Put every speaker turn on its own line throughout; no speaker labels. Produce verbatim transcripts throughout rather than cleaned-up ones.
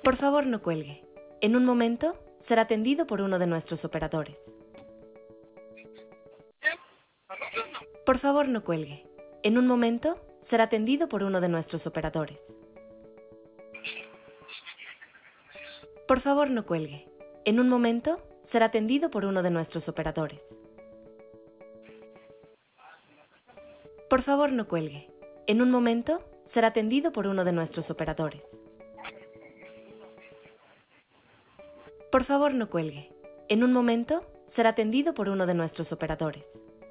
Por favor, no cuelgue. En un momento será atendido por uno de nuestros operadores. Por favor, no cuelgue. En un momento será atendido por uno de nuestros operadores. Por favor, no cuelgue. En un momento será atendido por uno de nuestros operadores. Por favor, no cuelgue. En un momento será atendido por uno de nuestros operadores. Por favor, no cuelgue. En un momento será atendido por uno de nuestros operadores.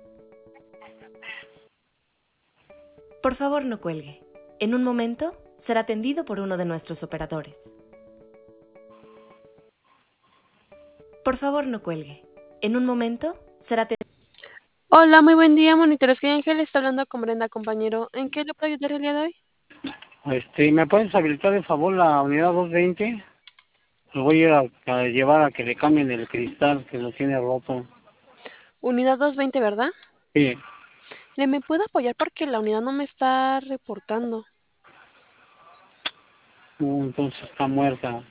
Por favor, no cuelgue. En un momento será atendido por uno de nuestros operadores. Por favor, no cuelgue. En un momento será atendido.
Hola, muy buen día, monitores. Que Ángel está hablando con Brenda, compañero. ¿En qué le puedo ayudar el día de hoy?
Este, ¿me puedes habilitar de favor la unidad doscientos veinte? Lo voy a ir a, a llevar a que le cambien el cristal, que lo tiene roto.
Unidad doscientos veinte, ¿verdad?
Sí.
¿Le me puede apoyar porque la unidad no me está reportando?
Uh, entonces está muerta.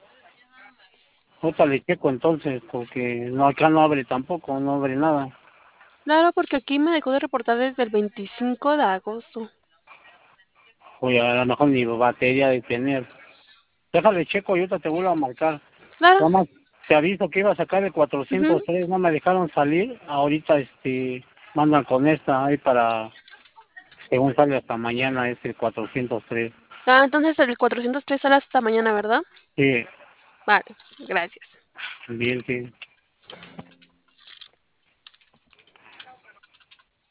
Otra le checo entonces, porque no, acá no abre tampoco, no abre nada.
Claro, porque aquí me dejó de reportar desde el veinticinco de agosto.
Oye, a lo mejor ni batería de tener. Déjale checo y ahorita te vuelvo a marcar.
Claro.
Nada más te aviso que iba a sacar el
Ujú.
cuatrocientos tres, no me dejaron salir. Ahorita este mandan con esta ahí para, según sale hasta mañana, es el cuatrocientos tres.
Ah, entonces el cuatrocientos tres sale hasta mañana, ¿verdad?
Sí,
Vale, gracias.
bien, sí.